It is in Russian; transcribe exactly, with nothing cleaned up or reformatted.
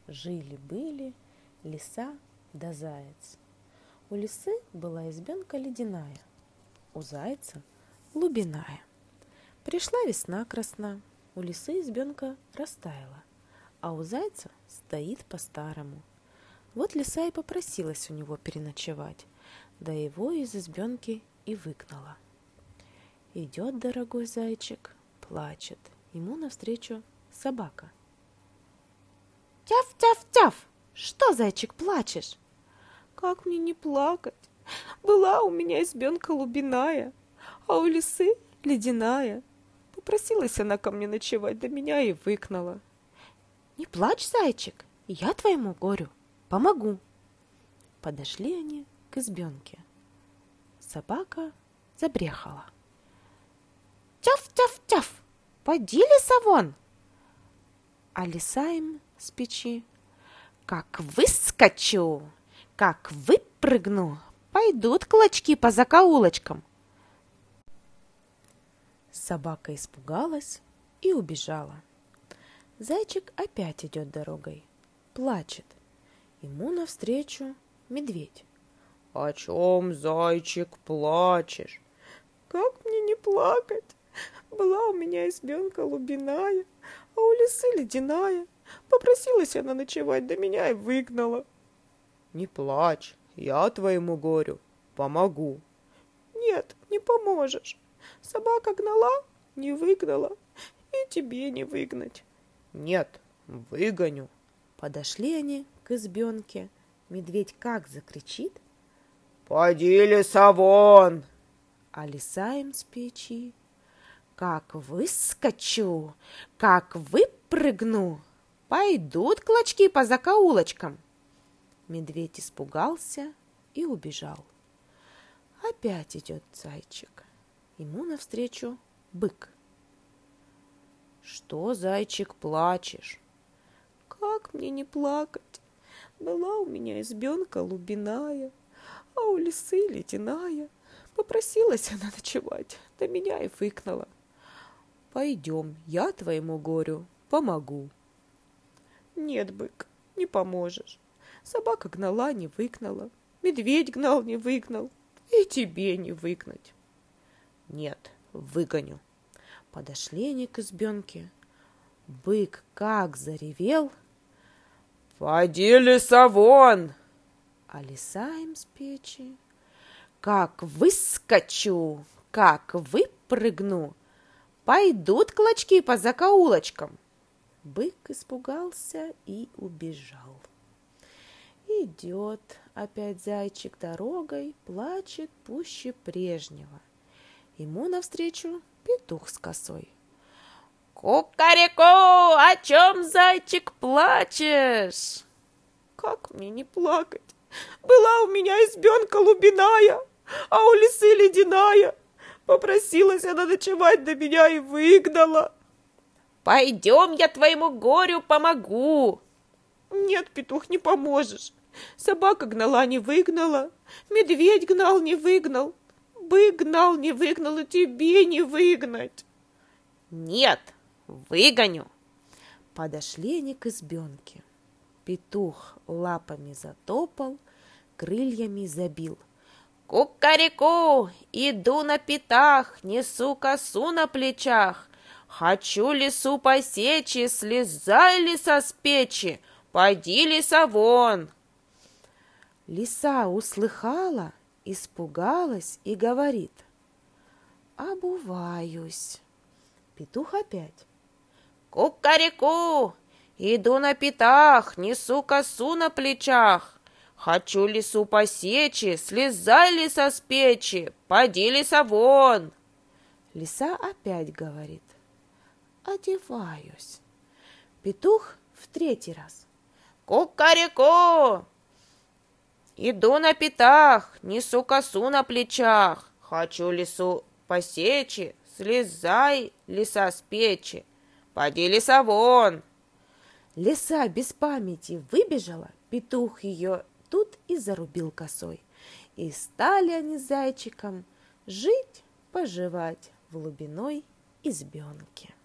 Жили-были лиса да заяц. У лисы была избенка ледяная, у зайца лубиная. Пришла весна красна, у лисы избенка растаяла, а у зайца стоит по-старому. Вот лиса и попросилась у него переночевать, да его из избенки и выгнала. Идет дорогой зайчик, плачет, ему навстречу собака. «Тяф-тяф-тяф! Что, зайчик, плачешь?» «Как мне не плакать? Была у меня избенка лубиная, а у лисы ледяная. Попросилась она ко мне ночевать, да меня и выгнала». «Не плачь, зайчик, я твоему горю помогу». Подошли они к избенке. Собака забрехала. «Тяф-тяф-тяф! Поди, лиса, вон!» А лиса им с печи: «Как выскочу, как выпрыгну, пойдут клочки по закоулочкам». Собака испугалась и убежала. Зайчик опять идет дорогой, плачет. Ему навстречу медведь. «О чем, зайчик, плачешь?» «Как мне не плакать? Была у меня избенка лубиная, а у лисы ледяная. Попросилась она ночевать, да меня и выгнала». «Не плачь, я твоему горю помогу». «Нет, не поможешь. Собака гнала, не выгнала, и тебе не выгнать». «Нет, выгоню». Подошли они к избенке. Медведь как закричит: «Поди, лиса, вон!» А лиса им с печи: «Как выскочу, как выпрыгну, пойдут клочки по закоулочкам». Медведь испугался и убежал. Опять идет зайчик. Ему навстречу бык. «Что, зайчик, плачешь?» «Как мне не плакать? Была у меня избенка лубиная, а у лисы ледяная. Попросилась она ночевать, да меня и выгнала». «Пойдем, я твоему горю помогу». «Нет, бык, не поможешь. Собака гнала, не выгнала, медведь гнал, не выгнал, и тебе не выгнать». «Нет, выгоню». Подошли они к избенке. Бык как заревел: «Поди, лиса, вон!» А лиса им с печи: «Как выскочу, как выпрыгну, пойдут клочки по закоулочкам». Бык испугался и убежал. Идет опять зайчик дорогой, плачет пуще прежнего. Ему навстречу петух с косой. «Кукареку, о чем, зайчик, плачешь?» «Как мне не плакать? Была у меня избенка лубиная, а у лисы ледяная. Попросилась она ночевать, да меня и выгнала». «Пойдем, я твоему горю помогу». «Нет, петух, не поможешь. Собака гнала, не выгнала, медведь гнал, не выгнал, бык гнал, не выгнал, и тебе не выгнать». «Нет, выгоню». Подошли они к избенке. Петух лапами затопал, крыльями забил. «Кукареку, иду на пятах, несу косу на плечах. Хочу лису посечь, слезай, лиса, с печи, поди, лиса, вон!» Лиса услыхала, испугалась и говорит: «Обуваюсь». Петух опять: «Кукареку, иду на пятах, несу косу на плечах. Хочу лису посечь, слезай, лиса, с печи, поди, лиса, вон!» Лиса опять говорит: «Одеваюсь». Петух в третий раз: «Кукареку, иду на пятах, несу косу на плечах. Хочу лису посечь, слезай, лиса, с печи, поди, лиса, вон!» Лиса без памяти выбежала, петух ее тут и зарубил косой. И стали они с зайчиком жить-поживать в лубиной избенке.